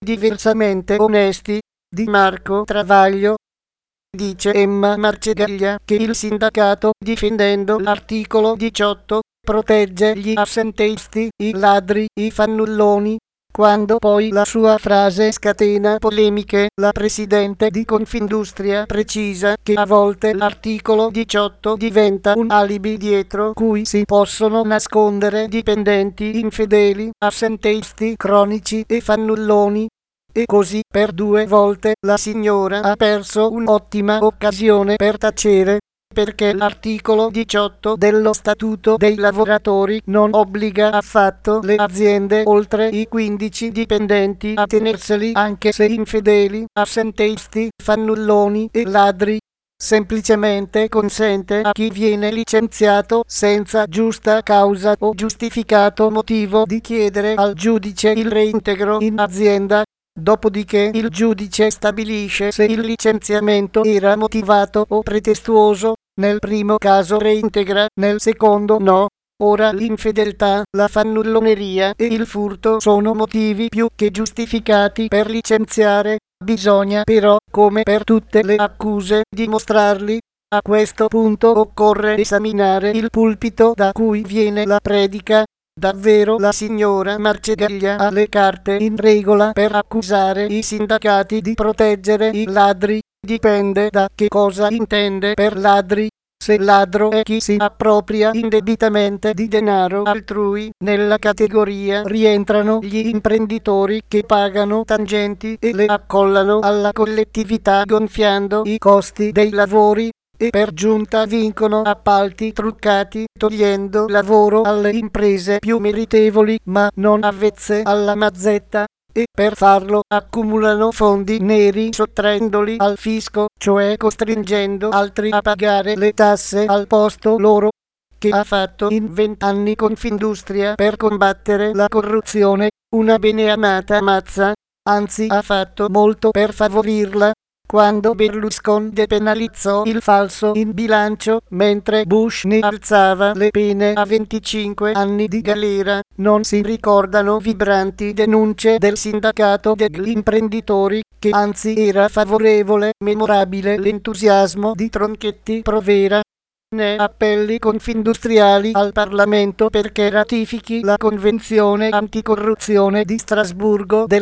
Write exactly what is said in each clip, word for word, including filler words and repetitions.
diversamente onesti, di Marco Travaglio. Dice Emma Marcegaglia che il sindacato, difendendo l'articolo diciotto, protegge gli assentisti, i ladri, i fannulloni. Quando poi la sua frase scatena polemiche, la presidente di Confindustria precisa che a volte l'articolo diciotto diventa un alibi dietro cui si possono nascondere dipendenti infedeli, assentisti cronici e fannulloni. E così per due volte la signora ha perso un'ottima occasione per tacere, perché l'articolo diciotto dello Statuto dei lavoratori non obbliga affatto le aziende oltre i quindici dipendenti a tenerseli anche se infedeli, assentisti, fannulloni e ladri. Semplicemente consente a chi viene licenziato senza giusta causa o giustificato motivo di chiedere al giudice il reintegro in azienda. Dopodiché il giudice stabilisce se il licenziamento era motivato o pretestuoso. Nel primo caso reintegra, nel secondo no. Ora l'infedeltà, la fannulloneria e il furto sono motivi più che giustificati per licenziare. Bisogna però, come per tutte le accuse, dimostrarli. A questo punto occorre esaminare il pulpito da cui viene la predica. Davvero la signora Marcegaglia ha le carte in regola per accusare i sindacati di proteggere i ladri? Dipende da che cosa intende per ladri. Se ladro è chi si appropria indebitamente di denaro altrui, nella categoria rientrano gli imprenditori che pagano tangenti e le accollano alla collettività gonfiando i costi dei lavori. E per giunta vincono appalti truccati, togliendo lavoro alle imprese più meritevoli ma non avvezze alla mazzetta, e per farlo accumulano fondi neri sottraendoli al fisco, cioè costringendo altri a pagare le tasse al posto loro. Che ha fatto in vent'anni Confindustria per combattere la corruzione? Una beneamata mazza, anzi ha fatto molto per favorirla. Quando Berlusconi depenalizzò il falso in bilancio, mentre Bush ne alzava le pene a venticinque anni di galera, non si ricordano vibranti denunce del sindacato degli imprenditori, che anzi era favorevole. Memorabile l'entusiasmo di Tronchetti Provera. Né appelli confindustriali al Parlamento perché ratifichi la Convenzione anticorruzione di Strasburgo del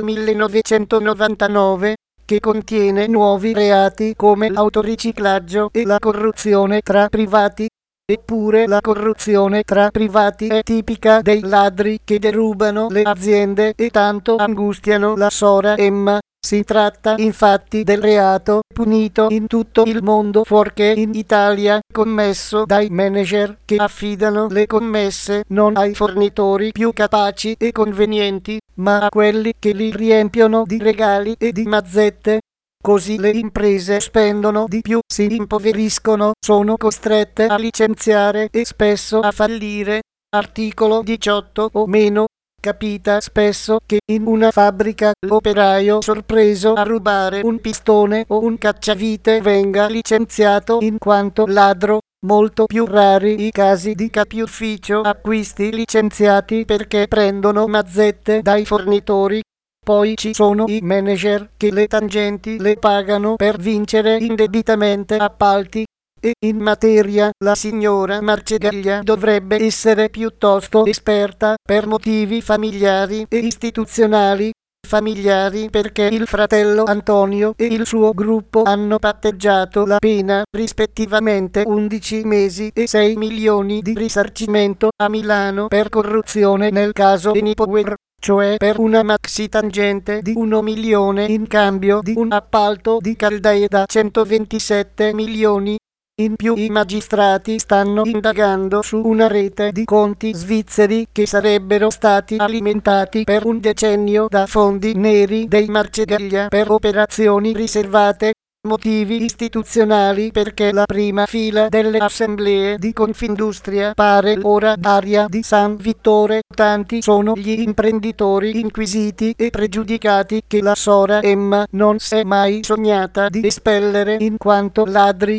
millenovecentonovantanove, che contiene nuovi reati come l'autoriciclaggio e la corruzione tra privati. Eppure la corruzione tra privati è tipica dei ladri che derubano le aziende e tanto angustiano la sora Emma. Si tratta infatti del reato punito in tutto il mondo fuorché in Italia, commesso dai manager che affidano le commesse non ai fornitori più capaci e convenienti, ma a quelli che li riempiono di regali e di mazzette. Così le imprese spendono di più, si impoveriscono, sono costrette a licenziare e spesso a fallire. Articolo diciotto o meno. Capita spesso che in una fabbrica l'operaio sorpreso a rubare un pistone o un cacciavite venga licenziato in quanto ladro. Molto più rari i casi di capi ufficio acquisti licenziati perché prendono mazzette dai fornitori. Poi ci sono i manager che le tangenti le pagano per vincere indebitamente appalti. E in materia la signora Marcegaglia dovrebbe essere piuttosto esperta per motivi familiari e istituzionali. Familiari perché il fratello Antonio e il suo gruppo hanno patteggiato la pena, rispettivamente undici mesi e sei milioni di risarcimento a Milano per corruzione nel caso Enipower, cioè per una maxi tangente di un milione in cambio di un appalto di caldaie da centoventisette milioni. In più i magistrati stanno indagando su una rete di conti svizzeri che sarebbero stati alimentati per un decennio da fondi neri dei Marcegaglia per operazioni riservate. Motivi istituzionali perché la prima fila delle assemblee di Confindustria pare ora aria di San Vittore. Tanti sono gli imprenditori inquisiti e pregiudicati che la sora Emma non s'è mai sognata di espellere in quanto ladri.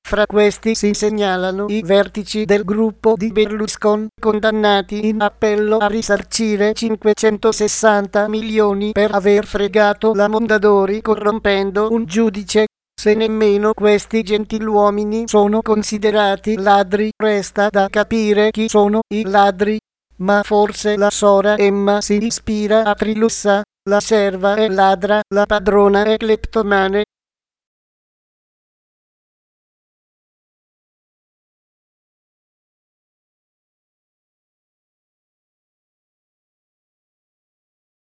Fra questi si segnalano i vertici del gruppo di Berlusconi condannati in appello a risarcire cinquecentosessanta milioni per aver fregato la Mondadori corrompendo un giudice. Se nemmeno questi gentiluomini sono considerati ladri, resta da capire chi sono i ladri. Ma forse la sora Emma si ispira a Trilussa, la serva è ladra, la padrona è cleptomane.